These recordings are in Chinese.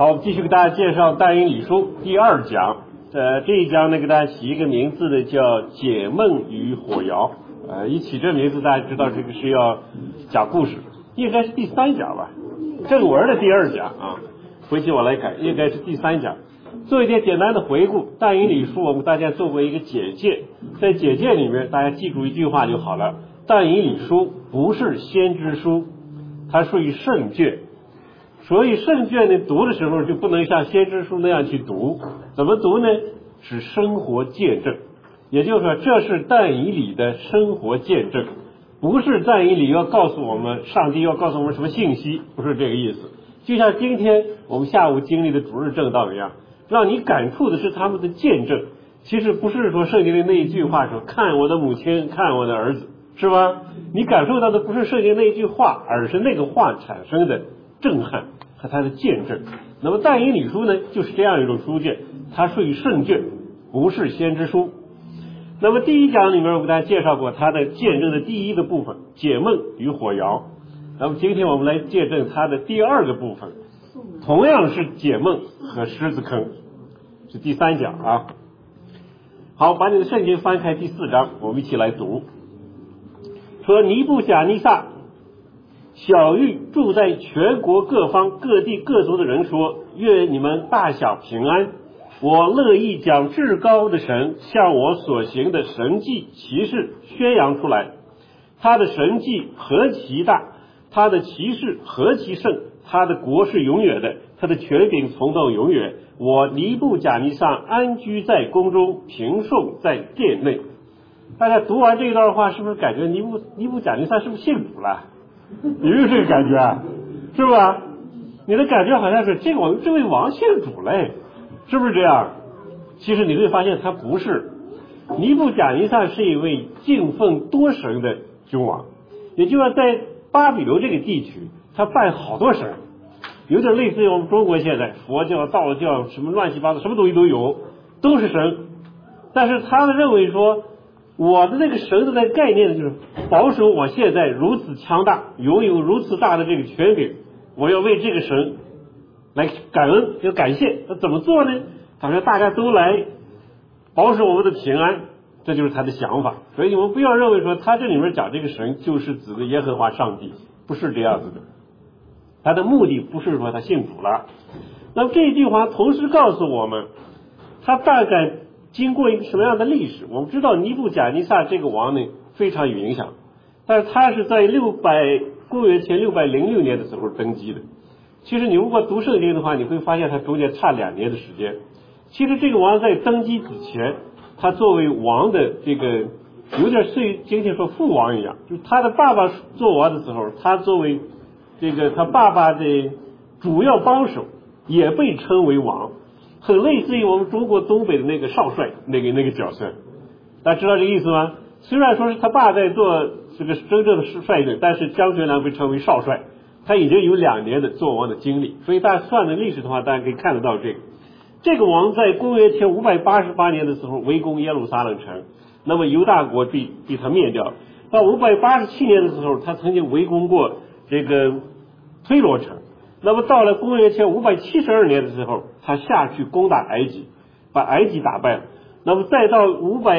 好，继续给大家介绍大英理书第二讲。这一讲呢，给大家起一个名字的叫解梦与火窑。一起这名字，大家知道这个是要讲故事，应该是第三讲吧，正文的第二讲啊。回去我来看，应该是第三讲。做一点简单的回顾，大英理书我们大家做过一个简介，在简介里面大家记住一句话就好了：大英理书不是先知书，它属于圣卷。所以圣卷呢，读的时候就不能像先知书那样去读，怎么读呢？是生活见证，也就是说，这是但以理的生活见证，不是但以理要告诉我们，上帝要告诉我们什么信息，不是这个意思。就像今天我们下午经历的主日正道一样，让你感触的是他们的见证，其实不是说圣经的那一句话说看我的母亲，看我的儿子，是吧？你感受到的不是圣经那一句话，而是那个话产生的震撼和它的见证。那么但以理书呢，就是这样一种书卷，它属于圣卷，不是先知书。那么第一讲里面我给大家介绍过它的见证的第一个部分，解梦与火窑。那么今天我们来见证它的第二个部分，同样是解梦和狮子坑，是第三讲啊。好，把你的圣经翻开第4章，我们一起来读。说尼布甲尼撒小谕住在全国各方各地各族的人说，愿你们大小平安，我乐意将至高的神向我所行的神迹奇事宣扬出来。他的神迹何其大，他的奇事何其盛，他的国是永远的，他的权柄从到永远。我尼布甲尼撒安居在宫中，平顺在殿内。大家读完这一段话，是不是感觉尼布甲尼撒是不是信主了？有没有这个感觉啊？是吧？你的感觉好像是这位王信主嘞，是不是这样？其实你会发现他不是。尼布甲尼撒是一位敬奉多神的君王，也就是在巴比伦这个地区，他拜好多神，有点类似于我们中国现在佛教、道教什么乱七八糟什么东西都有，都是神。但是他们认为说，我的这个神的那个概念呢，就是保守我现在如此强大，拥有如此大的这个权柄，我要为这个神来感恩，要感谢。那怎么做呢？他说大家都来保守我们的平安，这就是他的想法。所以你们不要认为说他这里面讲这个神就是指的耶和华上帝，不是这样子的。他的目的不是说他信主了。那么这一句话同时告诉我们，他大概经过一个什么样的历史？我们知道尼布甲尼撒这个王呢非常有影响，但是他是在公元前606年的时候登基的。其实你如果读圣经的话，你会发现他中间差2年的时间。其实这个王在登基之前，他作为王的这个有点像今天说父王一样，就是他的爸爸做王的时候，他作为这个他爸爸的主要帮手，也被称为王，很类似于我们中国东北的那个少帅那个角色。大家知道这个意思吗？虽然说是他爸在做这个真正的帅队，但是张学良被称为少帅，他已经有2年的做王的经历。所以大家算的历史的话，大家可以看得到这个王在公元前588年的时候围攻耶路撒冷城，那么犹大国被他灭掉。到587年的时候，他曾经围攻过这个推罗城。那么到了公元前572年的时候，他下去攻打埃及，把埃及打败了。那么再到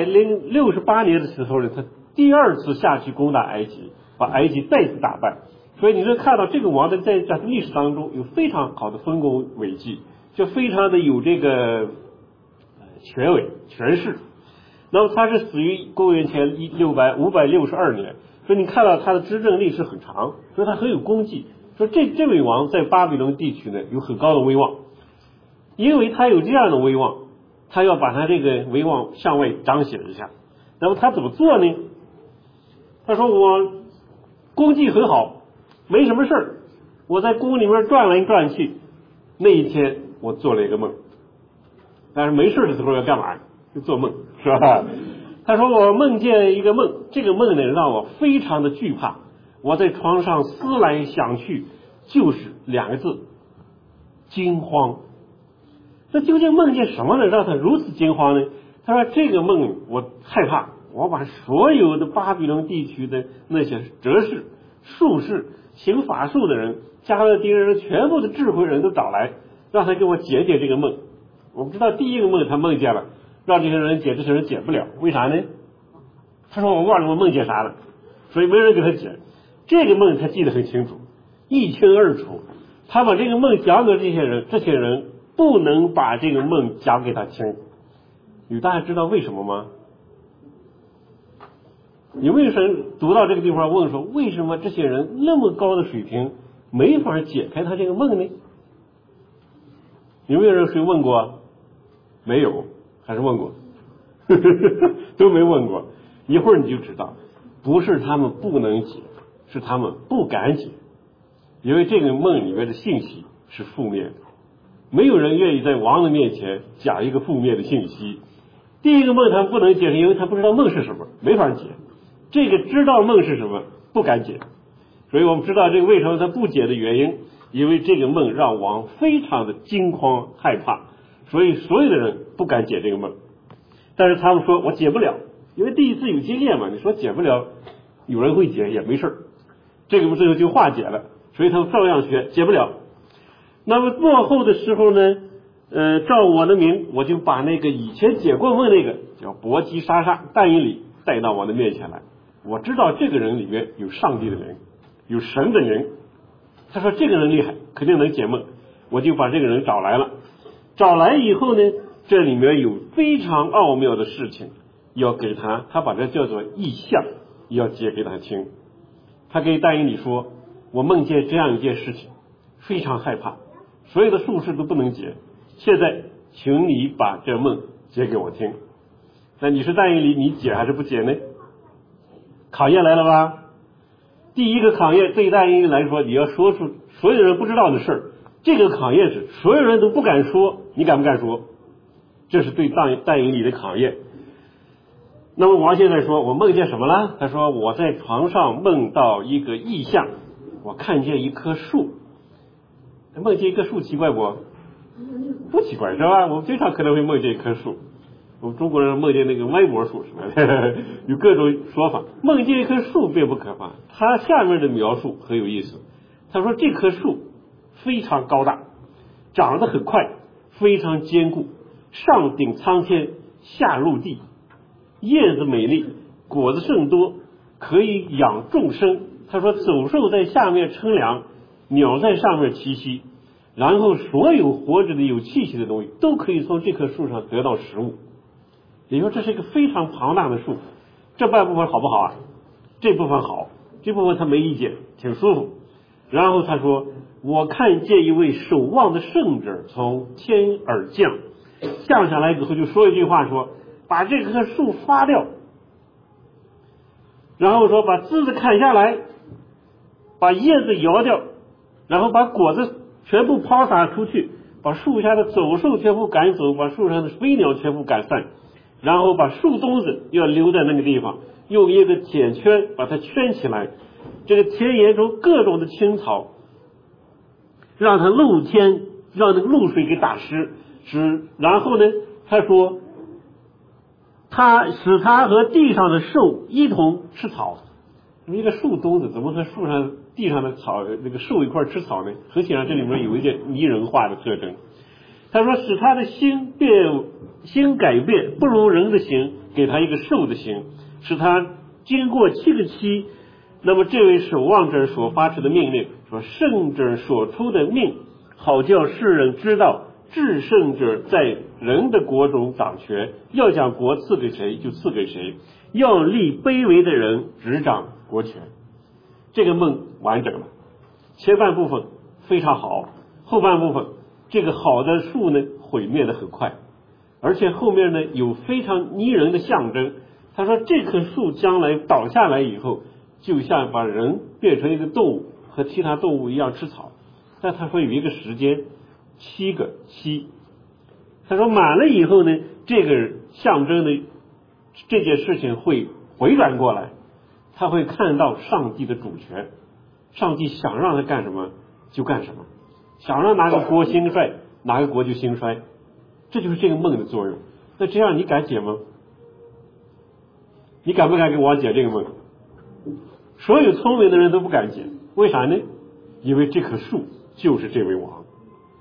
568年的时候呢，他第2次下去攻打埃及，把埃及再次打败。所以你能看到这个王在历史当中有非常好的丰功伟绩，就非常的有这个权势。那么他是死于公元前562年，所以你看到他的执政历史很长，所以他很有功绩。说这位王在巴比伦地区呢有很高的威望，因为他有这样的威望，他要把他这个威望向外彰显一下。那么他怎么做呢？他说我功绩很好，没什么事儿，我在宫里面转来转去。那一天我做了一个梦，但是没事的时候要干嘛？就做梦，是吧？他说我梦见一个梦，这个梦呢让我非常的惧怕，我在床上思来想去，就是2个字：惊慌。这究竟梦见什么呢，让他如此惊慌呢？他说这个梦我害怕，我把所有的巴比伦地区的那些哲士、术士、行法术的人、加勒底人全部的智慧人都找来， 让他给我解解这个梦。我们知道第一个梦他梦见了，让这些人解，这些人解不了，为啥呢？他说我忘了我梦见啥了，所以没人给他解。这个梦他记得很清楚，一清二楚。他把这个梦讲给这些人不能把这个梦讲给他听。大家知道为什么吗？你为什么读到这个地方问说，为什么这些人那么高的水平没法解开他这个梦呢？有没有人谁问过？没有，还是问过？都没问过。一会儿你就知道，不是他们不能解，是他们不敢解，因为这个梦里面的信息是负面的，没有人愿意在王的面前讲一个负面的信息。第一个梦他们不能解释，因为他不知道梦是什么，没法解。这个知道梦是什么，不敢解。所以我们知道这个为什么他不解的原因，因为这个梦让王非常的惊慌害怕，所以所有的人不敢解这个梦。但是他们说我解不了，因为第一次有经验嘛，你说解不了，有人会解也没事，这个最后就化解了，所以他们照样学，解不了。那么末后的时候呢，照我的名，我就把那个以前解过梦那个叫伯基莎莎但以理带到我的面前来。我知道这个人里面有上帝的灵，有神的灵。他说这个人厉害，肯定能解梦，我就把这个人找来了。找来以后呢，这里面有非常奥妙的事情要给他把这叫做异象，要解给他听。他给但以理说，我梦见这样一件事情，非常害怕，所有的术士都不能解，现在请你把这梦解给我听。那你是但以理，你解还是不解呢？考验来了吧？第一个考验对但以理来说，你要说出所有人不知道的事儿，这个考验是所有人都不敢说，你敢不敢说？这是对但以理的考验。那么王现在说，我梦见什么了？他说我在床上梦到一个异象，我看见一棵树。梦见一棵树奇怪不？不奇怪是吧？我们经常可能会梦见一棵树。我们中国人梦见那个歪脖树什么的，有各种说法。梦见一棵树并不可怕，它下面的描述很有意思。他说这棵树非常高大，长得很快，非常坚固，上顶苍天，下入地，叶子美丽，果子甚多，可以养众生。他说走兽在下面乘凉，鸟在上面栖息，然后所有活着的有气息的东西都可以从这棵树上得到食物。也就是说这是一个非常庞大的树。这半部分好不好啊？这部分好，这部分他没意见，挺舒服。然后他说我看见一位守望的圣者从天而降，降下来以后就说一句话，说把这棵树伐掉，然后说把枝子砍下来，把叶子摇掉，然后把果子全部抛洒出去，把树下的走兽全部赶走，把树上的飞鸟全部赶散，然后把树墩子要留在那个地方，用一个铁圈把它圈起来，这个田野中各种的青草让它露天，让那个露水给打湿，然后呢他说他使它和地上的兽一同吃草。一个树墩子怎么和树上地上的草那个兽一块吃草呢？很显然这里面有一件拟人化的特征。他说使他的心改变，不如人的心，给他一个兽的心，使他经过7个期。那么这位守望者所发出的命令，说圣者所出的命，好叫世人知道至圣者在人的国中掌权，要将国赐给谁就赐给谁，要立卑微的人执掌国权。这个梦完整了，前半部分非常好，后半部分这个好的树呢毁灭的很快，而且后面呢有非常拟人的象征。他说这棵树将来倒下来以后，就像把人变成一个动物，和其他动物一样吃草，但他说有一个时间7个期。他说满了以后呢，这个象征的这件事情会回转过来，他会看到上帝的主权，上帝想让他干什么就干什么，想让哪个国兴衰哪个国就兴衰，这就是这个梦的作用。那这样你敢解吗？你敢不敢给我解这个梦？所有聪明的人都不敢解，为啥呢？因为这棵树就是这位王。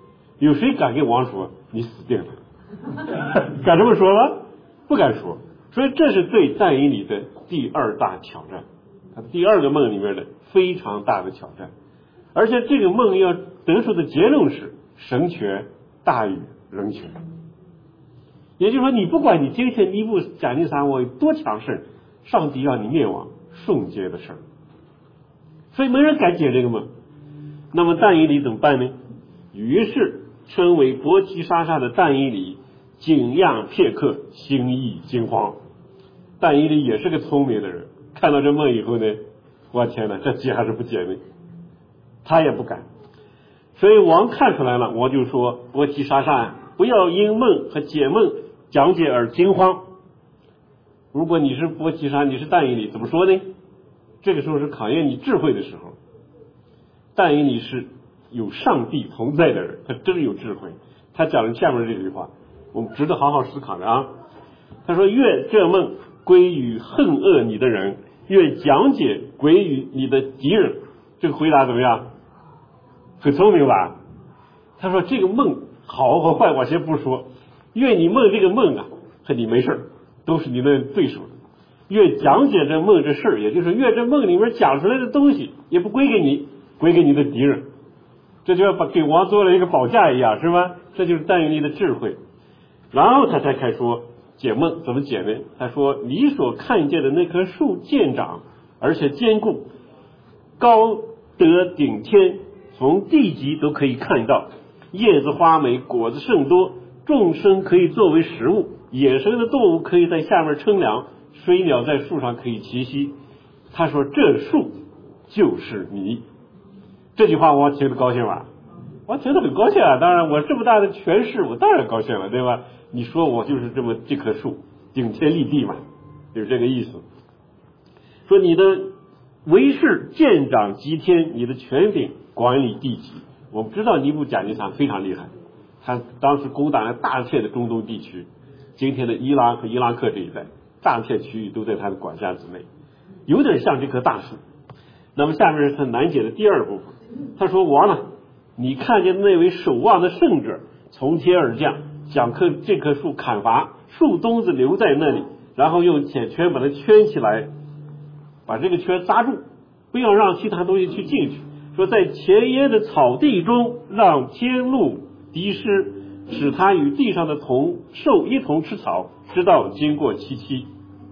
有谁敢跟王说你死定了？敢这么说吗？不敢说。所以这是对但以理的第二大挑战，他第二个梦里面的非常大的挑战。而且这个梦要得出的结论是神权大于人权。也就是说，你不管你今天尼布甲尼撒王有多强盛，上帝让你灭亡，瞬间的事儿。所以没人敢解这个梦。那么但以理怎么办呢？于是称为伯提沙撒的但以理景仰片刻，心意惊慌。但以理也是个聪明的人，看到这梦以后呢，我天哪，这解还是不解呢？他也不敢。所以王看出来了，王就说：伯提沙撒，不要因梦和解梦讲解而惊慌。如果你是伯提沙，你是但以理，怎么说呢？这个时候是考验你智慧的时候。但以理是有上帝同在的人，他真有智慧。他讲了下面这句话，我们值得好好思考的啊。他说：愿这梦归于恨恶你的人，愿讲解归于你的敌人。这个回答怎么样？很聪明吧？他说这个梦好和坏我先不说，愿你梦这个梦啊和你没事，都是你的对手。愿讲解这梦这事儿，也就是愿这梦里面讲出来的东西也不归给你，归给你的敌人。这就要把给王做了一个保驾一样，是吧？这就是但以理的智慧。然后他才开始说解梦怎么解呢？他说你所看见的那棵树渐长，而且坚固，高得顶天，从地极都可以看到，叶子花美，果子甚多，众生可以作为食物，野生的动物可以在下面乘凉，水鸟在树上可以栖息。他说这树就是你。这句话我听得高兴吧？我听得很高兴啊！当然我这么大的权势，我当然高兴了，对吧？你说我就是这棵树，顶天立地嘛，就是这个意思。说你的为势见长及天，你的权柄管理地极。我们知道尼布甲尼撒非常厉害，他当时攻打了大片的中东地区，今天的伊朗和伊拉克这一带，大片区域都在他的管辖之内，有点像这棵大树。那么下面是他难解的第二部分。他说王呢，你看见那位守望的圣者从天而降，将这棵树砍伐，树墩子留在那里，然后用铁圈把它圈起来，把这个圈扎住，不要让其他东西去进去。说在前沿的草地中让天露滴湿，使它与地上的兽一同吃草，直到经过七七。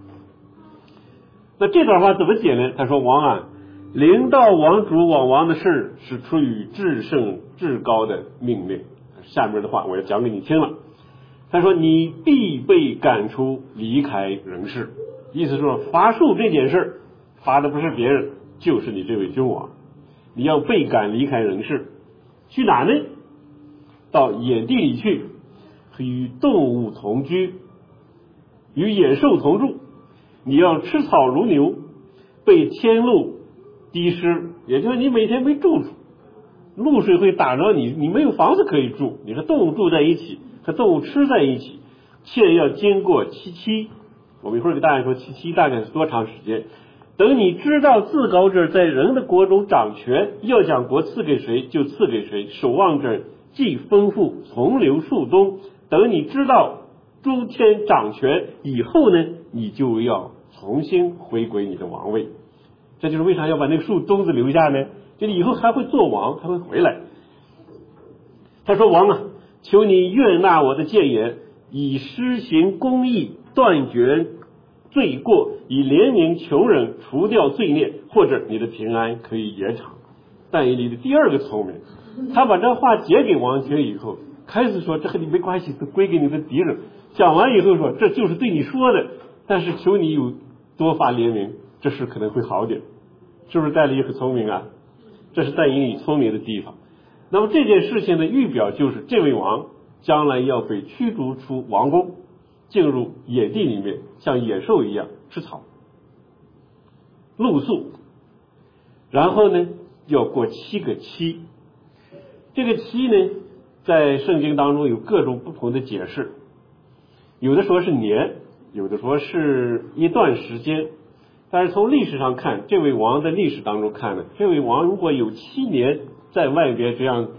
那这段话怎么解呢？他说王啊，领导王主往王的事是出于至圣至高的命令。下面的话我要讲给你听了。他说你必被赶出，离开人世。意思说伐树这件事伐的不是别人，就是你这位君王。你要被赶离开人世，去哪呢？到野地里去，与动物同居，与野兽同住。你要吃草如牛，被天露滴湿，也就是你每天没住处，露水会打着你，你没有房子可以住，你和动物住在一起，和动物吃在一起，且要经过七七。我们一会儿给大家说七七大概是多长时间。等你知道至高者在人的国中掌权，要将国赐给谁就赐给谁，守望者既丰富，从流树东。等你知道诸天掌权以后呢，你就要重新回归你的王位。这就是为啥要把那个树墩子留下呢？就是以后还会做王，还会回来。他说王啊，求你悦纳我的谏言，以施行公义，断绝罪过，以怜悯穷人，除掉罪孽，或者你的平安可以延长。但以理的第二个聪明，他把这话解给王听以后，开始说这和你没关系，都归给你的敌人。讲完以后说这就是对你说的，但是求你有多发怜悯，这事可能会好点。是不是但以理很聪明啊？这是但以理聪明的地方。那么这件事情的预表就是这位王将来要被驱逐出王宫，进入野地里面，像野兽一样吃草露宿，然后呢要过7个期。这个期呢在圣经当中有各种不同的解释，有的说是年，有的说是一段时间。但是从历史上看，这位王在历史当中看呢，这位王如果有7年在外边这样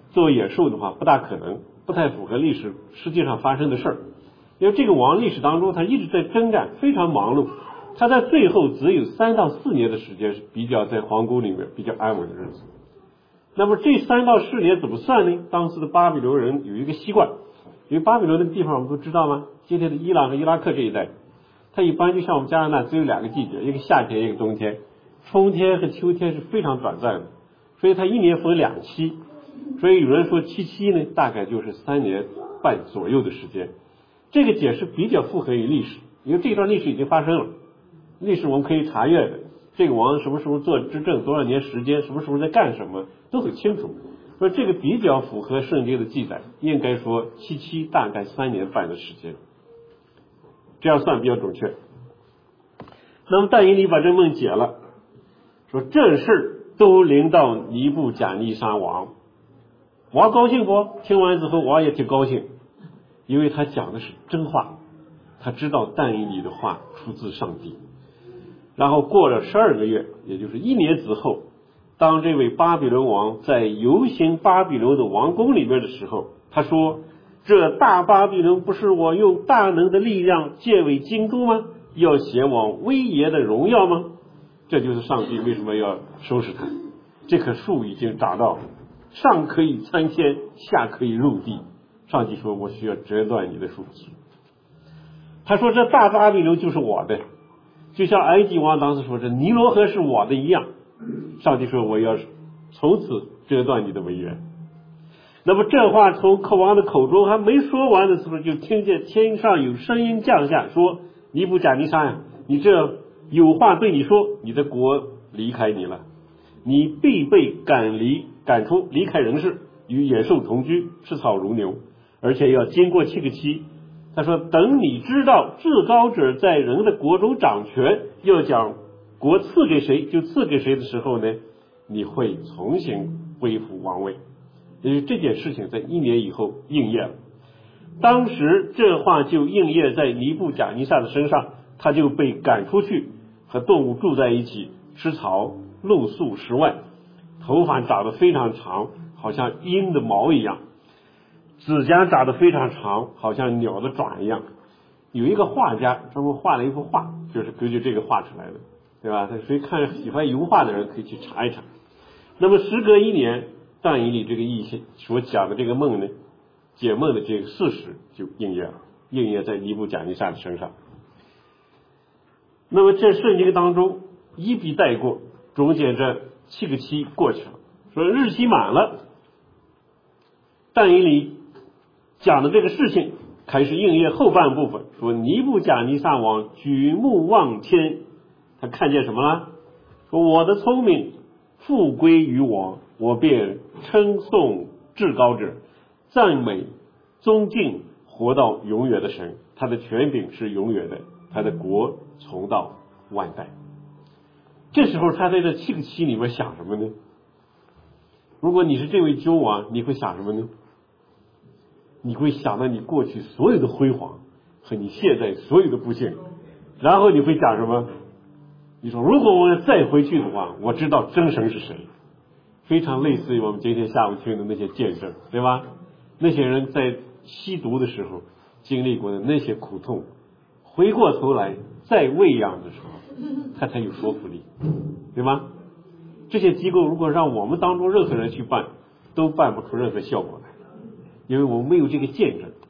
做野兽的话不大可能，不太符合历史实际上发生的事儿。因为这个王历史当中他一直在征战，非常忙碌，他在最后只有3到4年的时间是比较在皇宫里面比较安稳的日子。那么这3到4年怎么算呢？当时的巴比伦人有一个习惯，因为巴比伦那个地方我们都知道吗？今天的伊朗和伊拉克这一带，它一般就像我们加拿大只有2个季节，一个夏天一个冬天，春天和秋天是非常短暂的，所以它一年分2期，所以有人说7期呢大概就是3年半左右的时间。这个解释比较符合于历史，因为这段历史已经发生了，历史我们可以查阅的，这个王什么时候做执政多少年时间，什么时候在干什么都很清楚，所以这个比较符合圣经的记载，应该说7期大概3年半的时间，这样算比较准确。那么但以理把这梦解了，说这事都临到尼布甲尼撒王，王高兴不？听完之后王也挺高兴，因为他讲的是真话，他知道但以理的话出自上帝。然后过了12个月，也就是1年之后，当这位巴比伦王在游行巴比伦的王宫里面的时候，他说，这大巴比伦不是我用大能的力量建为京都吗？要显我威严的荣耀吗？这就是上帝为什么要收拾他。这棵树已经长到上可以参天，下可以入地，上帝说我需要折断你的树枝。他说这大巴比伦就是我的，就像埃及王当时说这尼罗河是我的一样，上帝说我要从此折断你的威严。那么这话从王的口中还没说完的时候，就听见天上有声音降下说，尼布甲尼撒呀，你这有话对你说，你的国离开你了，你必被赶出，离开人世，与野兽同居，吃草如牛，而且要经过7个期。他说等你知道至高者在人的国中掌权，要将国赐给谁就赐给谁的时候呢，你会重新恢复王位。因为这件事情在1年以后应验了，当时这话就应验在尼布甲尼撒的身上，他就被赶出去，和动物住在一起，吃草，露宿室外，头发长得非常长，好像鹰的毛一样，指甲长得非常长，好像鸟的爪一样。有一个画家专门画了一幅画，就是根据这个画出来的，对吧？所以喜欢油画的人可以去查一查。那么时隔1年，但以理这个意象所讲的这个梦呢，解梦的这个事实就应验了，应验在尼布甲尼撒的身上。那么这圣经当中一笔带过，中间这7个期过去了，说日期满了，但以理讲的这个事情开始应验后半部分，说尼布甲尼撒王举目望天，他看见什么了？说我的聪明复归于我，我便称颂至高者，赞美尊敬活到永远的神，他的权柄是永远的，他的国从到万代。这时候他在这7个期里面想什么呢？如果你是这位君王，你会想什么呢？你会想到你过去所有的辉煌和你现在所有的不幸，然后你会讲什么？你说如果我再回去的话，我知道真神是谁，非常类似于我们今天下午听的那些见证，对吧？那些人在吸毒的时候经历过的那些苦痛，回过头来再喂养的时候，他才有说服力，对吗？这些机构如果让我们当中任何人去办，都办不出任何效果来，因为我们没有这个见证。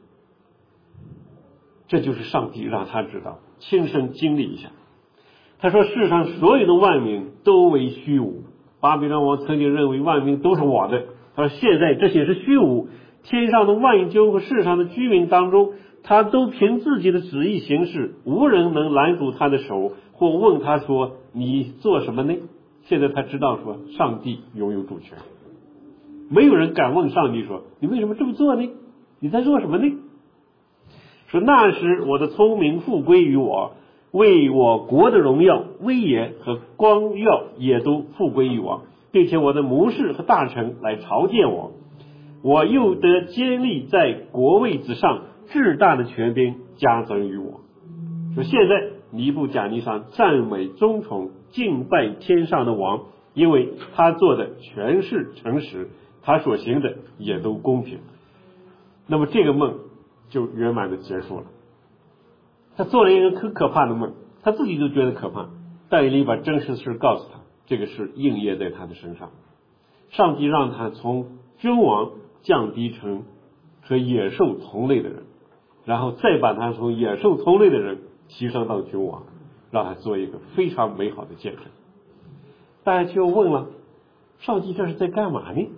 这就是上帝让他知道，亲身经历一下。他说世上所有的万民都为虚无，巴比伦王曾经认为万民都是我的，他说现在这些是虚无，天上的万军和世上的居民当中，他都凭自己的旨意行事，无人能拦住他的手或问他说你做什么呢？现在他知道说上帝拥有主权，没有人敢问上帝说你为什么这么做呢？你在做什么呢？说那时我的聪明复归于我，为我国的荣耀威严和光耀也都复归于我，并且我的谋士和大臣来朝见我，我又得坚立在国位之上，至大的权柄加增于我。说现在尼布甲尼撒赞美尊崇敬拜天上的王，因为他做的全是诚实， 他所行的也都公平。那么这个梦就圆满的结束了。他做了一个可怕的梦，他自己就觉得可怕，但以理把真实的事告诉他，这个事应验在他的身上。上帝让他从君王降低成和野兽同类的人，然后再把他从野兽同类的人提升到君王，让他做一个非常美好的见证。大家就问了，上帝这是在干嘛呢？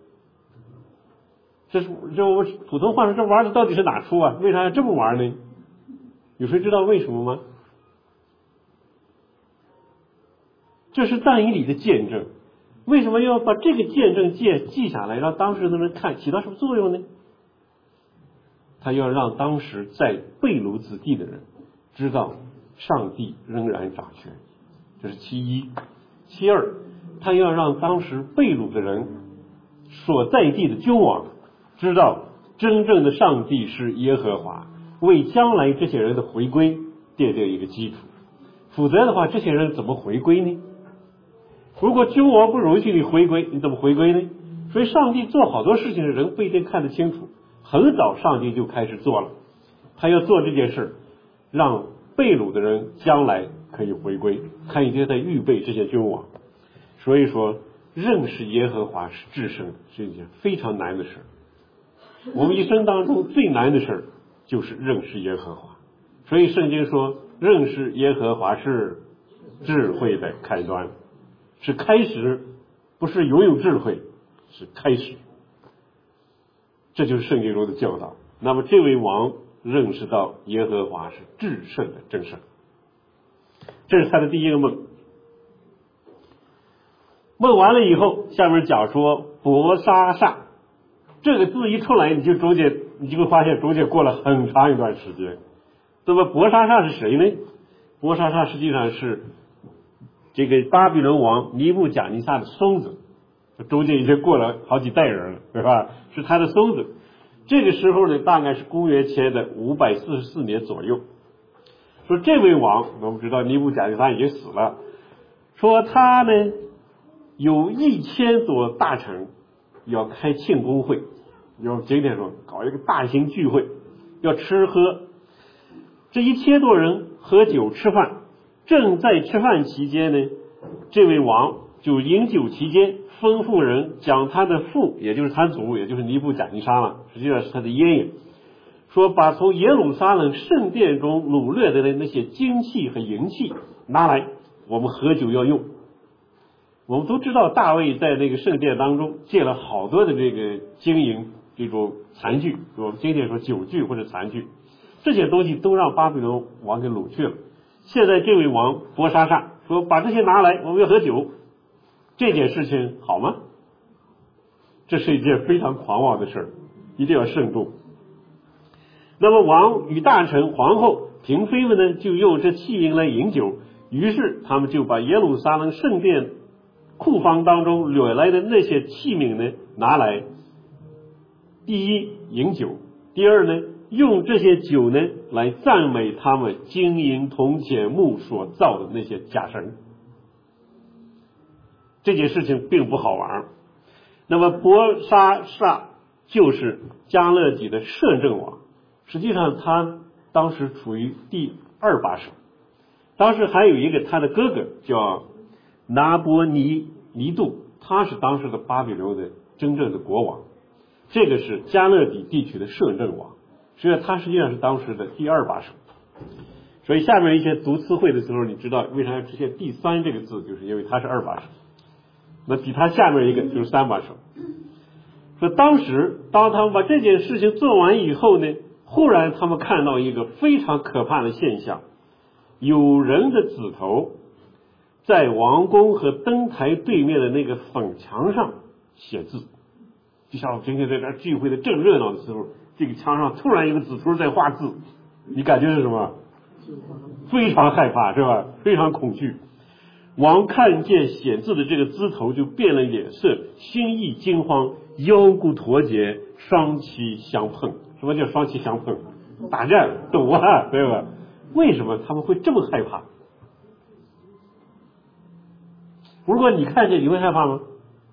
这我普通话说，这玩的到底是哪出啊？为啥要这么玩呢？有谁知道为什么吗？这是但以理的见证。为什么要把这个见证记下来，让当时的人看，起到什么作用呢？他要让当时在被掳之地的人知道上帝仍然掌权，这是其一。其二，他要让当时被掳的人所在地的君王知道真正的上帝是耶和华，为将来这些人的回归奠定一个基础。否则的话，这些人怎么回归呢？如果君王不允许你回归，你怎么回归呢？所以上帝做好多事情的人不一定看得清楚，很早上帝就开始做了，他要做这件事，让被掳的人将来可以回归，他已经在预备这些君王。所以说认识耶和华是至圣，是一件非常难的事。我们一生当中最难的事就是认识耶和华，所以圣经说认识耶和华是智慧的开端，是开始，不是拥有智慧，是开始。这就是圣经中的教导。那么这位王认识到耶和华是至圣的真神，这是他的第一个梦。梦完了以后，下面讲说伯沙撒，这个字一出来，你就会发现中间过了很长一段时间。那么伯沙撒是谁呢？伯沙撒实际上是这个巴比伦王尼布甲尼撒的孙子，中间已经过了好几代人了，对吧？是他的孙子。这个时候呢，大概是公元前的544年左右。说这位王，我们知道尼布甲尼撒已经死了，说他呢有1000多大臣要开庆功会，要今天说搞一个大型聚会，要吃喝。这1000多人喝酒吃饭，正在吃饭期间呢，这位王就饮酒期间吩咐人将他的父，也就是他祖，也就是尼布甲尼撒了，实际上是他的爷爷，说把从耶路撒冷圣殿中掳掠的那些金器和银器拿来，我们喝酒要用。我们都知道大卫在那个圣殿当中借了好多的这个金银这种残具，我们今天说酒具或者残具，这些东西都让巴比伦王给掳去了。现在这位王伯沙撒说把这些拿来，我们要喝酒，这件事情好吗？这是一件非常狂妄的事，一定要慎重。那么王与大臣、皇后、嫔妃们呢，就用这器皿来饮酒，于是他们就把耶路撒冷圣殿库房当中掠来的那些器皿呢拿来，第一饮酒，第二呢用这些酒呢来赞美他们金银铜铁木所造的那些假神。这件事情并不好玩。那么伯沙撒就是迦勒底的摄政王，实际上他当时处于第2把手，当时还有一个他的哥哥叫拿波尼杜，他是当时的巴比伦的真正的国王，这个是迦勒底地区的摄政王，所以他实际上是当时的第2把手。所以下面一些读词汇的时候，你知道为啥要出现第3这个字，就是因为他是2把手，那比他下面一个就是3把手。说当时当他们把这件事情做完以后呢，忽然他们看到一个非常可怕的现象，有人的指头在王宫和灯台对面的那个粉墙上写字，就像我今天在这聚会的正热闹的时候，这个墙上突然一个指头在画字，你感觉是什么？非常害怕，是吧？非常恐惧。王看见写字的这个枝头就变了脸色，心意惊慌，腰骨驼结，双膝相碰。什么叫双膝相碰？打战斗啊，对吧？为什么他们会这么害怕？如果你看见，你会害怕吗？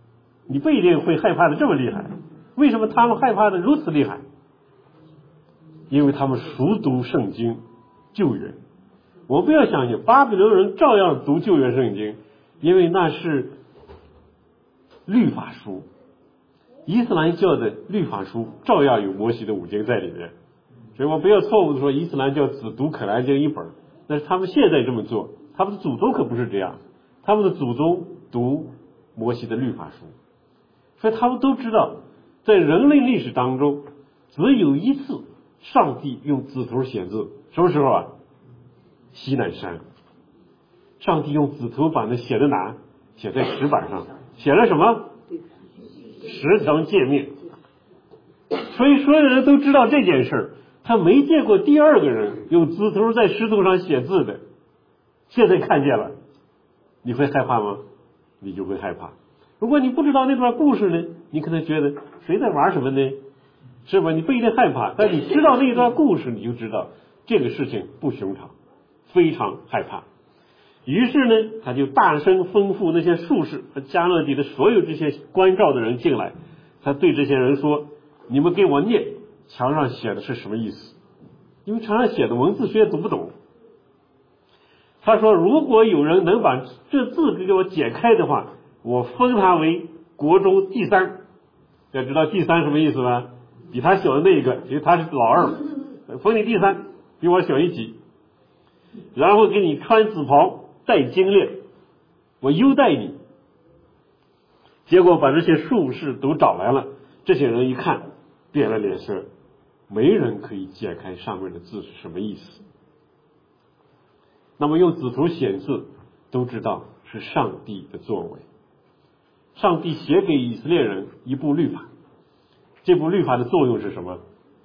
你不一定会害怕的这么厉害。为什么他们害怕的如此厉害？因为他们熟读圣经旧约。我不要相信巴比伦人照样读旧约圣经，因为那是律法书。伊斯兰教的律法书照样有摩西的五经在里面，所以我不要错误的说伊斯兰教只读可兰经一本，但是他们现在这么做，他们的祖宗可不是这样，他们的祖宗读摩西的律法书，所以他们都知道在人类历史当中只有一次上帝用指头写字，什么时候啊？西奈山，上帝用指头把那写的哪？写在石板上，写了什么？十条诫命。所以所有人都知道这件事儿，他没见过第二个人用指头在石头上写字的。现在看见了，你会害怕吗？你就会害怕。如果你不知道那段故事呢，你可能觉得谁在玩什么呢？是吧？你不一定害怕，但你知道那段故事，你就知道这个事情不寻常，非常害怕。于是呢，他就大声吩咐那些术士和迦勒底的所有这些关照的人进来，他对这些人说：你们给我念墙上写的是什么意思？因为墙上写的文字谁也读不懂。他说，如果有人能把这字给我解开的话，我封他为国中第三。要知道第三什么意思吗？比他小的那一个，其实他是老二，封你第三，比我小一级。然后给你穿紫袍，戴金链，我优待你。结果把这些术士都找来了，这些人一看变了脸色，没人可以解开上面的字是什么意思。那么用指头写字都知道是上帝的作为，上帝写给以色列人一部律法，这部律法的作用是什么？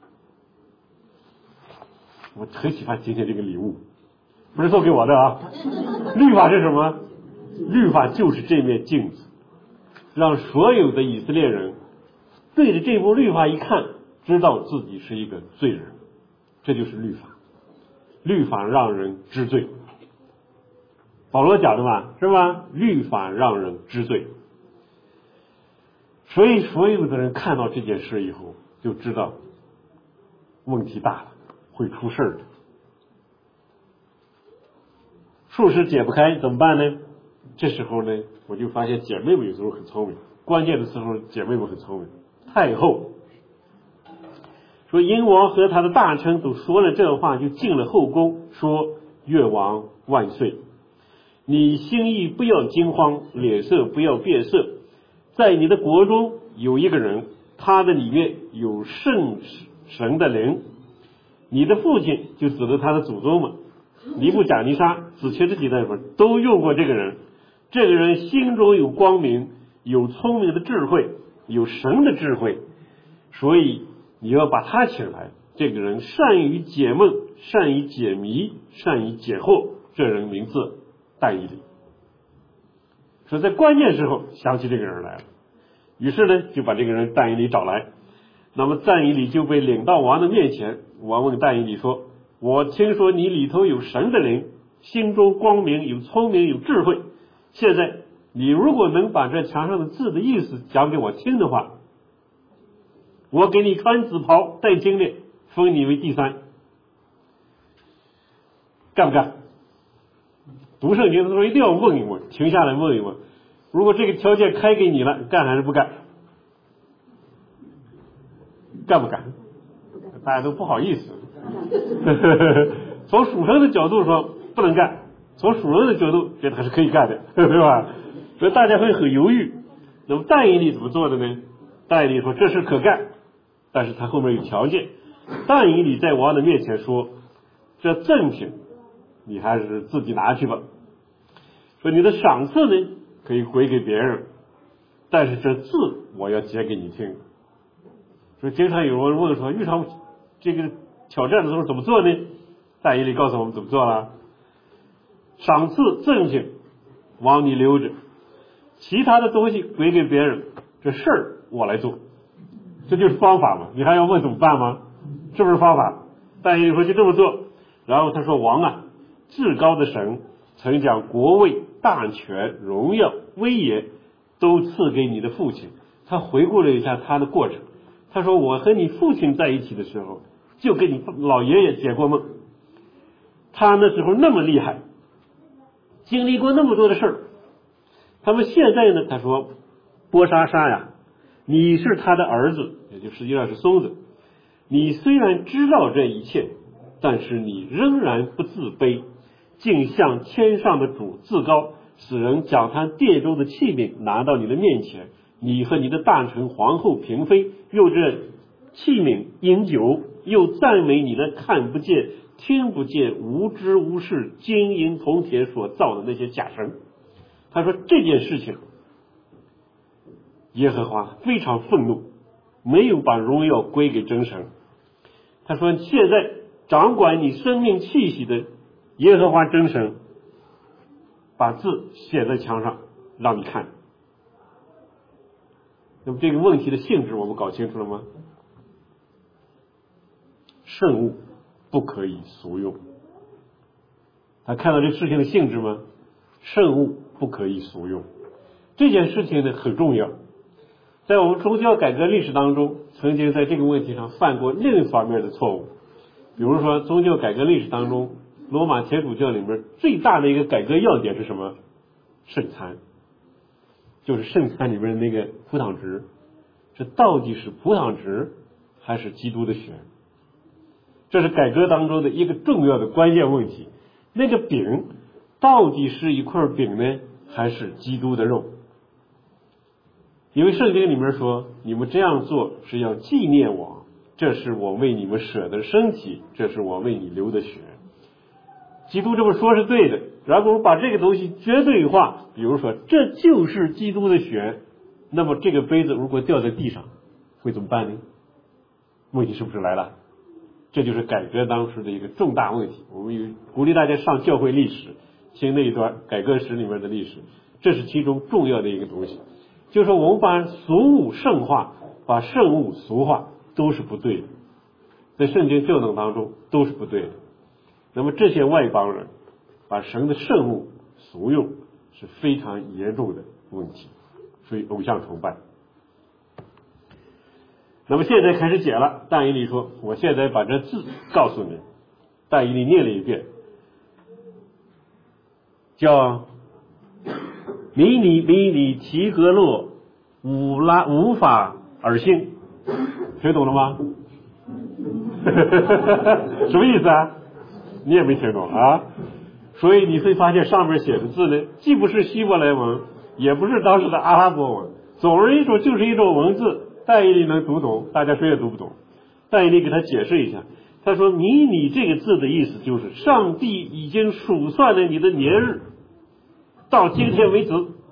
我很喜欢今天这个礼物，不是送给我的啊。律法是什么？律法就是这面镜子，让所有的以色列人对着这部律法一看，知道自己是一个罪人。这就是律法，律法让人知罪。保罗讲的嘛，是吧？律法让人知罪。所以所有的人看到这件事以后，就知道问题大了，会出事的。术士解不开怎么办呢？这时候呢，我就发现姐妹们有时候很聪明，关键的时候姐妹们很聪明。太后说，殷王和他的大臣都说了这话，就进了后宫，说：越王万岁！你心意不要惊慌，脸色不要变色。在你的国中有一个人，他的里面有圣神的灵。你的父亲就指着他的祖宗嘛，尼布甲尼撒、子切这几代人都用过这个人。这个人心中有光明，有聪明的智慧，有神的智慧，所以你要把他请来。这个人善于解梦，善于解谜，善于解惑。这人名字但以理。说在关键时候想起这个人来了，于是呢就把这个人但以理找来。那么但以理就被领到王的面前。王问但以理说：我听说你里头有神的灵，心中光明，有聪明，有智慧。现在你如果能把这墙上的字的意思讲给我听的话，我给你穿紫袍，戴金链，封你为第三。干不干？读圣经的时候一定要问一问，停下来问一问，如果这个条件开给你了，干还是不干？干不干？大家都不好意思。从属神的角度说不能干，从属人的角度觉得还是可以干的，对吧？所以大家会很犹豫。那么但以理怎么做的呢？但以理说这事可干，但是他后面有条件。但以理在王的面前说，这赠品你还是自己拿去吧。说你的赏赐呢可以归给别人，但是这字我要解给你听。所以经常有人问说，遇上这个挑战的时候怎么做呢？但以理告诉我们怎么做了。赏赐赠品往你留着，其他的东西归给别人，这事儿我来做。这就是方法嘛，你还要问怎么办吗？是不是方法？但以理说就这么做。然后他说，王啊，至高的神曾将国位、大权、荣耀、威严都赐给你的父亲。他回顾了一下他的过程，他说我和你父亲在一起的时候就跟你老爷爷解过梦，他那时候那么厉害，经历过那么多的事儿。他们现在呢，他说波莎莎呀，你是他的儿子，也就实际上是孙子，你虽然知道这一切，但是你仍然不自卑，竟向天上的主自高，使人将他殿中的器皿拿到你的面前，你和你的大臣皇后嫔妃用这器皿饮酒，又赞美你那看不见听不见无知无识金银铜铁所造的那些假神。他说这件事情耶和华非常愤怒，没有把荣耀归给真神。他说现在掌管你生命气息的耶和华真神把字写在墙上让你看。那么这个问题的性质我们搞清楚了吗？圣物不可以俗用。他看到这事情的性质吗？圣物不可以俗用。这件事情呢很重要，在我们宗教改革历史当中，曾经在这个问题上犯过另一方面的错误。比如说宗教改革历史当中，罗马天主教里面最大的一个改革要点是什么？圣餐，就是圣餐里面的那个葡萄汁，这到底是葡萄汁还是基督的血？这是改革当中的一个重要的关键问题。那个饼到底是一块饼呢，还是基督的肉？因为圣经里面说，你们这样做是要纪念我，这是我为你们舍的身体，这是我为你流的血。基督这么说是对的，然后我们把这个东西绝对化，比如说这就是基督的血，那么这个杯子如果掉在地上会怎么办呢？问题是不是来了？这就是改革当时的一个重大问题。我们鼓励大家上教会历史，听那一段改革史里面的历史，这是其中重要的一个东西。就是说我们把俗物圣化，把圣物俗化都是不对的，在圣经教导当中都是不对的。那么这些外邦人把神的圣物俗用是非常严重的问题，所以偶像崇拜。那么现在开始解了。但以理说我现在把这字告诉你。但以理念了一遍，叫迷你提格洛无法而兴，听懂了吗？什么意思啊？你也没听懂啊？所以你会发现上面写的字呢，既不是希伯来文，也不是当时的阿拉伯文，总而言之就是一种文字。但以理能读懂，大家谁也读不懂。但以理给他解释一下，他说迷你这个字的意思就是上帝已经数算了你的年日，到今天为止。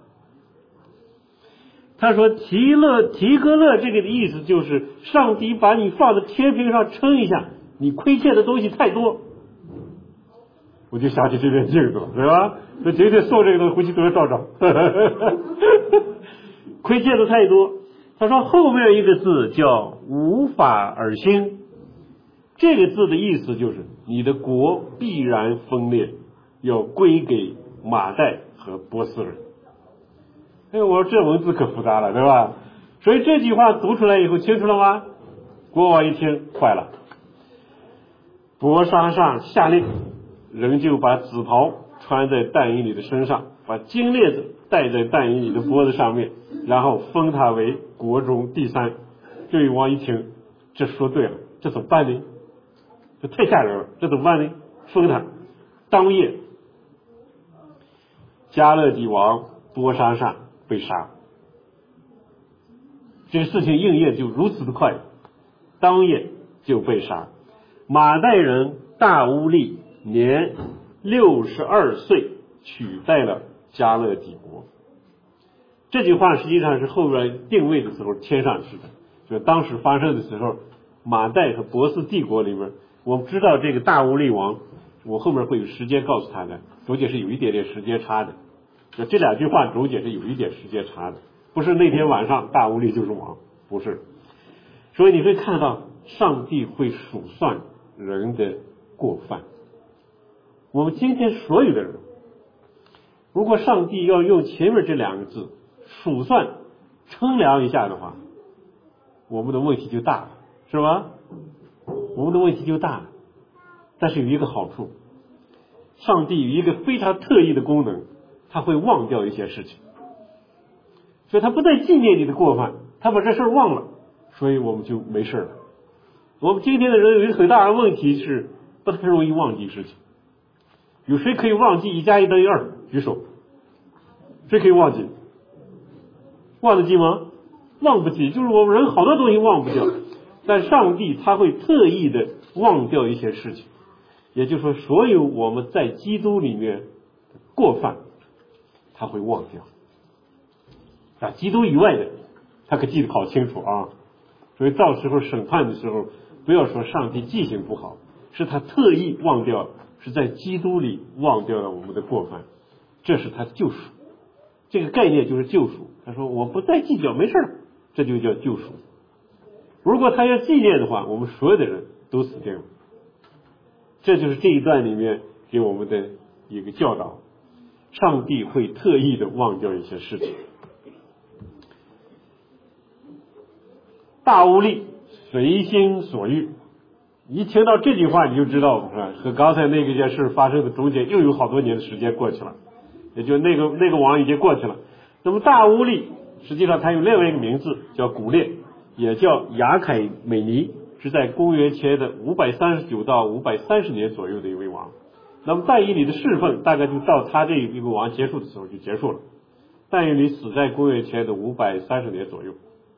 他说提格勒这个的意思就是上帝把你放在天平上称一下，你亏欠的东西太多。我就想起这面镜子了，对吧？那今天送这个东西回去都要照照。亏欠的太多。他说后面一个字叫无法而兴，这个字的意思就是你的国必然分裂，要归给马代和波斯人。哎，我说这文字可复杂了，对吧？所以这句话读出来以后清楚了吗？国王一听坏了，伯沙撒下令，人就把紫袍穿在但以理的身上，把金链子戴在但以理的脖子上面，然后封他为国中第三。这位王一听，这说对了，这怎么办呢？这太吓人了，这怎么办呢？封他。当夜，迦勒底王波沙撒被杀。这个事情应验就如此的快，当夜就被杀。马代人大乌利年62岁取代了迦勒底国。这句话实际上是后边定位的时候添上去的，就当时发生的时候，马代和波斯帝国里面，我们知道这个大乌利王，我后面会有时间告诉他的，中间是有一点点时间差的。就这两句话中间是有一点时间差的，不是那天晚上大乌利就是王，不是。所以你会看到上帝会数算人的过犯。我们今天所有的人，如果上帝要用前面这两个字数算称量一下的话，我们的问题就大了，是吧？我们的问题就大了。但是有一个好处，上帝有一个非常特异的功能，他会忘掉一些事情，所以他不再纪念你的过犯，他把这事忘了，所以我们就没事了。我们今天的人有一个很大的问题是不太容易忘记事情。有谁可以忘记1加1等于2？举手。谁可以忘记？忘得记吗？忘不记，就是我们人好多东西忘不掉，但上帝他会特意的忘掉一些事情，也就是说，所有我们在基督里面过犯，他会忘掉。基督以外的，他可记得好清楚啊。所以到时候审判的时候，不要说上帝记性不好，是他特意忘掉，是在基督里忘掉了我们的过犯，这是他救赎。这个概念就是救赎。他说我不再计较，没事了，这就叫救赎。如果他要纪念的话，我们所有的人都死定了。这就是这一段里面给我们的一个教导，上帝会特意的忘掉一些事情。大无力，随心所欲。一听到这句话你就知道，是吧？和刚才那件事发生的中间又有好多年的时间过去了，也就那个王已经过去了。那么大乌利实际上他有另外一个名字叫古列，也叫雅凯美尼，是在公元前的539到530年左右的一位王。那么但以理的侍奉大概就到他这一个王结束的时候就结束了。但以理死在公元前的530年左右。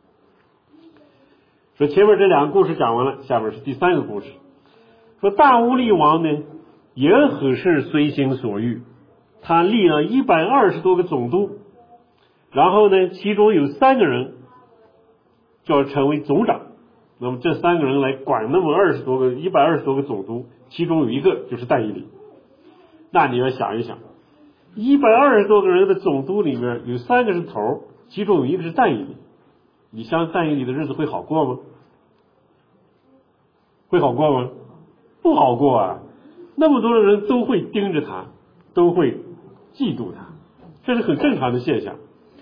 说前面这2个故事讲完了，下面是第3个故事。说大乌利王呢也很是随心所欲，他立了120多个总督，然后呢其中有3个人就要成为总长，那么这3个人来管那么120多个总督，其中有一个就是但以理。那你要想一想，120多个人的总督里面有3个是头，其中有一个是但以理，你相信但以理的日子会好过吗？会好过吗？不好过啊！那么多的人都会盯着他，都会嫉妒他，这是很正常的现象。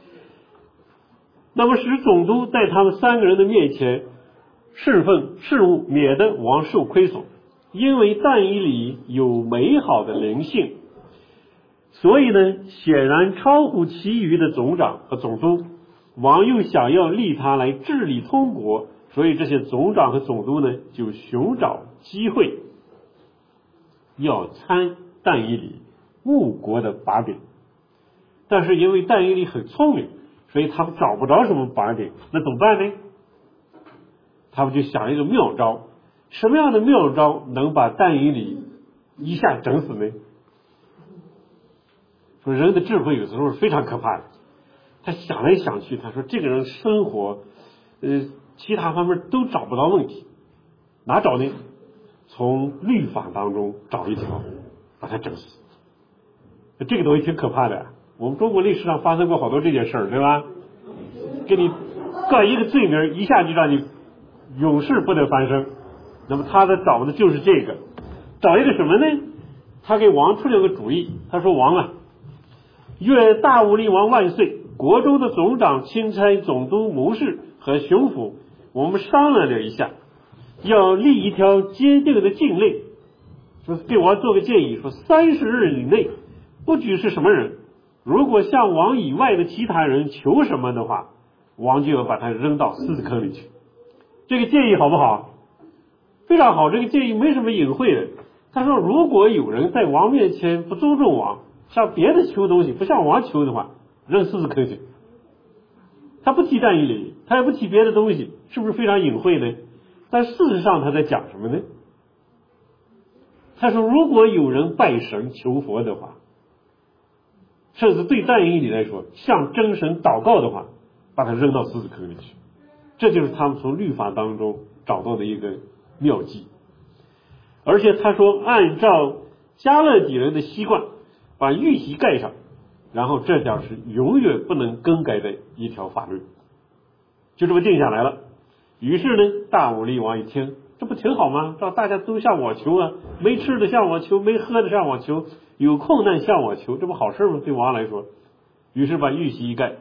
那么使总督在他们3个人的面前侍奉事务，免得王受亏损。因为但以理有美好的灵性，所以呢显然超乎其余的总长和总督，王又想要立他来治理通国，所以这些总长和总督呢就寻找机会要参但以理误国的把柄。但是因为但以理很聪明，所以他们找不着什么把柄，那怎么办呢？他们就想一个妙招。什么样的妙招能把但以理一下整死呢？说人的智慧有时候是非常可怕的。他想来想去，他说这个人生活其他方面都找不到问题，哪找呢？从律法当中找一条把他整死。这个东西挺可怕的，我们中国历史上发生过好多这件事儿，对吧？给你冠一个罪名，一下就让你永世不得翻身。那么他的找的就是这个，找一个什么呢？他给王出了个主意，他说王啊，愿大乌利王万岁，国中的总长、钦差、总督、谋士和巡抚，我们商量了一下，要立一条坚定的禁令，说给王做个建议，说30日以内，不举是什么人，如果向王以外的其他人求什么的话，王就要把他扔到狮子坑里去。这个建议好不好？非常好，这个建议没什么隐晦的。他说如果有人在王面前不尊重王，向别的求东西不向王求的话，扔狮子坑去。他不提但以理，他也不提别的东西，是不是非常隐晦呢？但事实上他在讲什么呢？他说如果有人拜神求佛的话，甚至对但以理来说向真神祷告的话，把他扔到狮子坑里去。这就是他们从律法当中找到的一个妙计。而且他说按照加勒底人的习惯，把玉玺盖上，然后这将是永远不能更改的一条法律，就这么定下来了。于是呢大乌利王一听，这不挺好吗？让大家都向我求啊，没吃的向我求，没喝的向我求，有困难向我求，这不好事吗？对王来说。于是把玉玺一盖，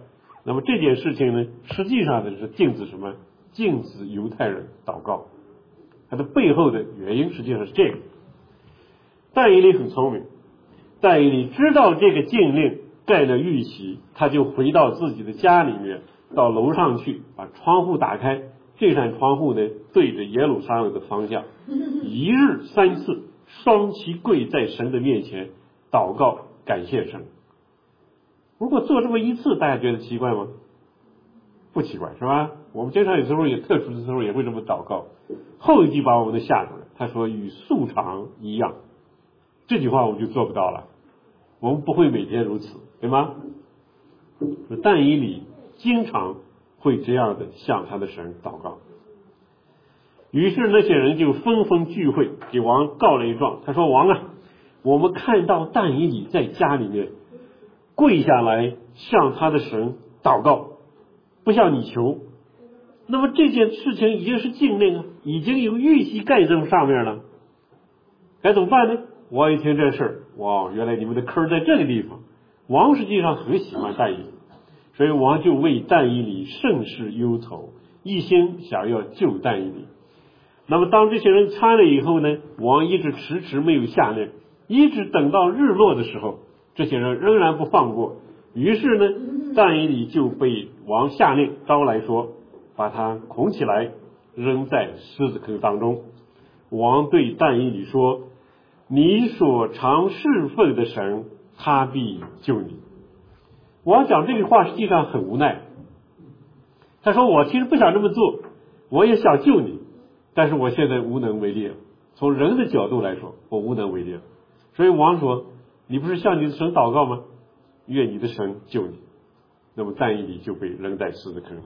那么这件事情呢，实际上呢是禁止什么？禁止犹太人祷告。它的背后的原因实际上是这个。但以理很聪明，但以理知道这个禁令盖了玉玺，他就回到自己的家里面，到楼上去把窗户打开，这扇窗户呢对着耶路撒冷的方向，一日3次双膝跪在神的面前祷告感谢神。如果做这么一次，大家觉得奇怪吗？不奇怪，是吧？我们经常有时候也特殊的时候也会这么祷告。后一句把我们都吓住了，他说与素常一样，这句话我们就做不到了，我们不会每天如此，对吗？但以理经常会这样的向他的神祷告。于是那些人就纷纷聚会，给王告了一状。他说：王啊，我们看到但以理在家里面跪下来向他的神祷告，不向你求，那么这件事情已经是禁令啊，已经有玉玺盖在上面了，该怎么办呢？王一听这事儿，哇，原来你们的坑在这个地方。王实际上很喜欢但以理，所以王就为但以理甚是忧愁，一心想要救但以理。那么当这些人参了以后呢，王一直迟迟没有下令，一直等到日落的时候，这些人仍然不放过。于是呢，但以理就被王下令招来说，把他捆起来扔在狮子坑当中。王对但以理说：你所常侍奉的神，他必救你。王讲这句话实际上很无奈，他说我其实不想这么做，我也想救你，但是我现在无能为力了。从人的角度来说，我无能为力了。所以王说：你不是向你的神祷告吗？愿你的神救你。那么但以理就被扔在狮子坑里。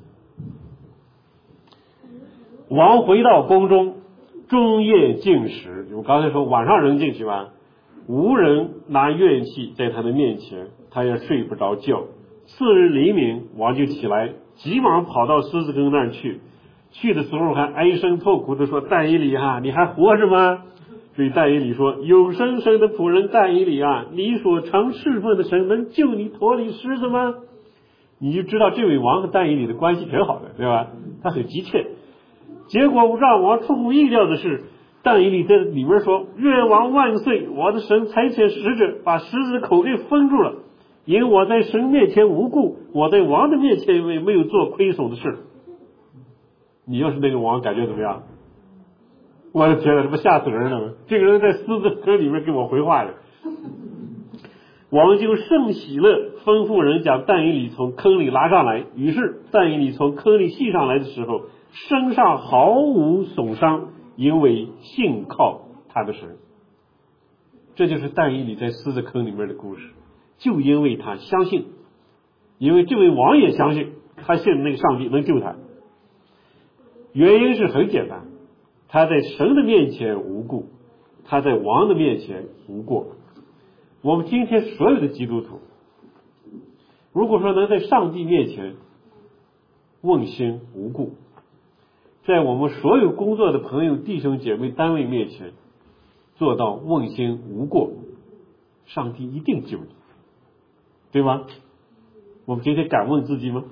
王回到宫中，终夜禁食。我刚才说晚上人进去吧，无人拿乐器在他的面前，他也睡不着觉。次日黎明，王就起来，急忙跑到狮子坑那儿去。去的时候还唉声痛哭的说：但以理啊，你还活着吗？所以但以理说：有生生的仆人但以理啊，你所常侍奉的神能救你脱离狮子吗？你就知道这位王和但以理的关系挺好的，对吧？他很急切。结果让王出乎意料的是，但以理在里面说：愿王万岁，我的神差遣使者把狮子的口给封住了，因我在神面前无故，我在王的面前也没有做亏损的事。你要是那个王，感觉怎么样？我的天哪，这不吓死人了！这个人在狮子坑里面给我回话了。王就甚喜乐，吩咐人将但以理从坑里拉上来。于是但以理从坑里系上来的时候，身上毫无损伤，因为信靠他的神。这就是但以理在狮子坑里面的故事。就因为他相信，因为这位王也相信，他信那个上帝能救他。原因是很简单，他在神的面前无故，他在王的面前无过。我们今天所有的基督徒，如果说能在上帝面前问心无故，在我们所有工作的朋友、弟兄姐妹、单位面前做到问心无过，上帝一定救你，对吗？我们今天敢问自己吗？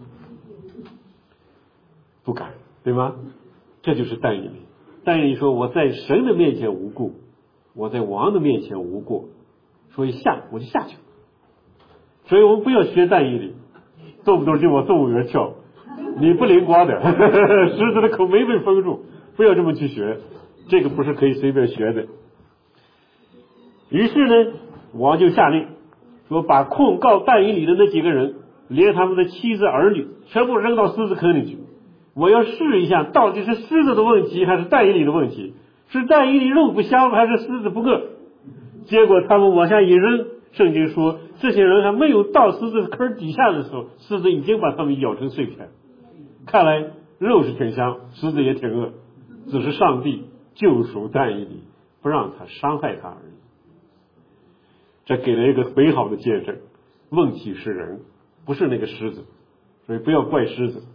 不敢，对吗？这就是但以理。但以理说：我在神的面前无故，我在王的面前无过，所以我就下去了。所以我们不要学但以理，动不动就往动物园跳，你不灵光的，狮子的口没被封住，不要这么去学，这个不是可以随便学的。于是呢，王就下令说，把控告但以理的那几个人，连他们的妻子儿女，全部扔到狮子坑里去。我要试一下，到底是狮子的问题还是但以理的问题？是但以理肉不香还是狮子不饿？结果他们往下一扔，圣经说这些人还没有到狮子坑底下的时候，狮子已经把他们咬成碎片。看来肉是挺香，狮子也挺饿，只是上帝救赎但以理，不让他伤害他而已。这给了一个美好的见证，问题是人，不是那个狮子，所以不要怪狮子。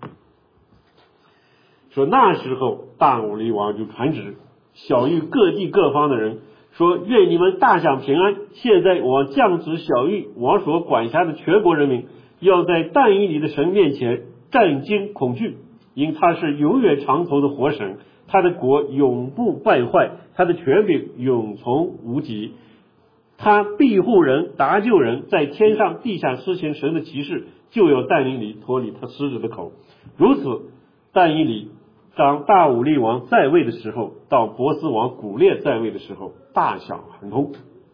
说那时候大武力王就传旨，晓谕各地各方的人，说愿你们大享平安。现在我降旨晓谕我所管辖的全国人民， 要在但以理的神面前战惊恐惧，因他是永远长存的活神，他的国永不败坏，他的权柄永从无极。他庇护人，搭救人，在天上地下施行神的奇事，就要但以理脱离他狮子的口。如此，但以理当大武力王在位的时候，到波斯王古列在位的时候，大享亨通。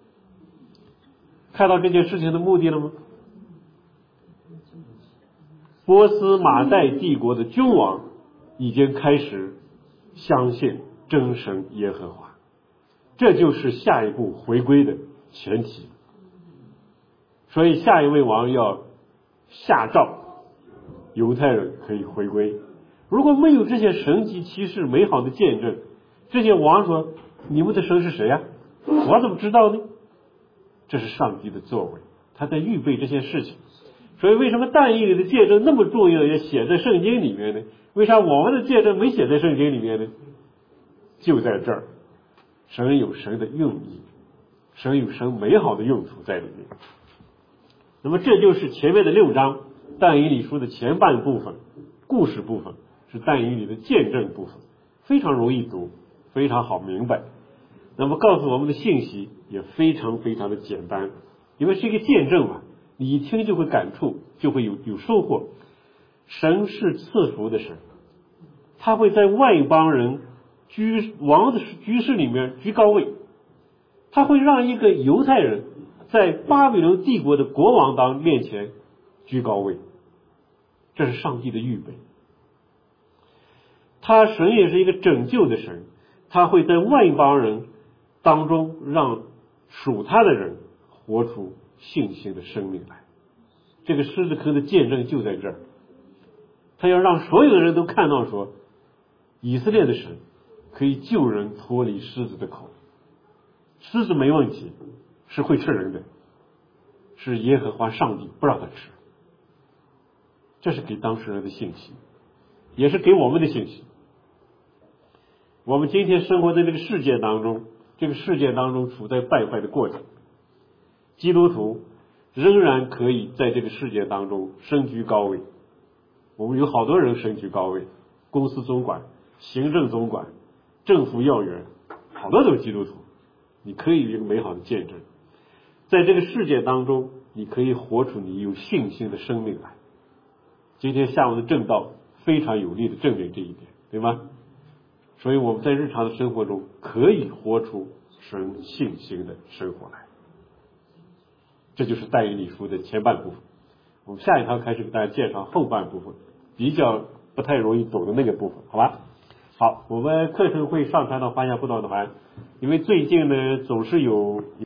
看到这件事情的目的了吗？波斯马代帝国的君王已经开始相信真神耶和华，这就是下一步回归的前提。所以下一位王要下诏，犹太人可以回归。如果没有这些神迹奇事美好的见证，这些王说你们的神是谁呀？我怎么知道呢？这是上帝的作为，他在预备这些事情。所以为什么但以理的见证那么重要，也写在圣经里面呢？为啥我们的见证没写在圣经里面呢？就在这儿，神有神的用意，神有神美好的用处在里面。那么这就是前面的6章但以理书的前半部分，故事部分，是但以理的见证部分，非常容易读，非常好明白。那么告诉我们的信息也非常非常的简单，因为是一个见证嘛，你一听就会感触，就会有收获。神是赐福的神，他会在外邦人王的居室里面居高位，他会让一个犹太人在巴比伦帝国的国王面前居高位，这是上帝的预备。神也是一个拯救的神，他会在外邦人当中让属他的人活出信心的生命来。这个狮子坑的见证就在这儿，他要让所有的人都看到说，以色列的神可以救人脱离狮子的口。狮子没问题，是会吃人的，是耶和华上帝不让他吃。这是给当事人的信息，也是给我们的信息。我们今天生活在这个世界当中，这个世界当中处在败坏的过程，基督徒仍然可以在这个世界当中身居高位。我们有好多人身居高位，公司总管、行政总管、政府要员，好多都是基督徒。你可以有一个美好的见证，在这个世界当中，你可以活出你有信心的生命来。今天下午的正道非常有力的证明这一点，对吗？所以我们在日常的生活中可以活出神信心的生活来。这就是但以理书的前半部分。我们下一堂开始给大家介绍后半部分，比较不太容易懂的那个部分，好吧？好，我们课程会上传到华夏布道团，因为最近呢总是有